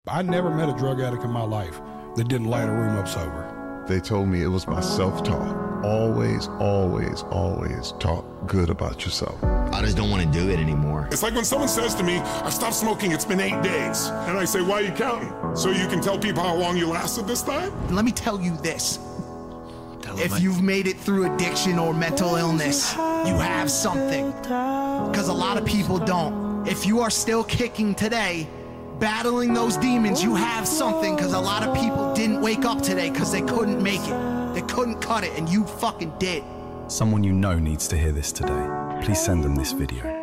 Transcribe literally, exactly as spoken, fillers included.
I never met a drug addict in my life that didn't light a room up sober. They told me it was my self-talk. Always, always, always talk good about yourself. I just don't want to do it anymore. It's like when someone says to me, I've stopped smoking, it's been eight days. And I say, why are you counting? So you can tell people how long you lasted this time? Let me tell you this. Tell if them you've made it through addiction or mental illness, you have something. Because a lot of people don't. If you are still kicking today, battling those demons, you have something, because a lot of people didn't wake up today because they couldn't make it. They couldn't cut it, and you fucking did. Someone you know needs to hear this today. Please send them this video.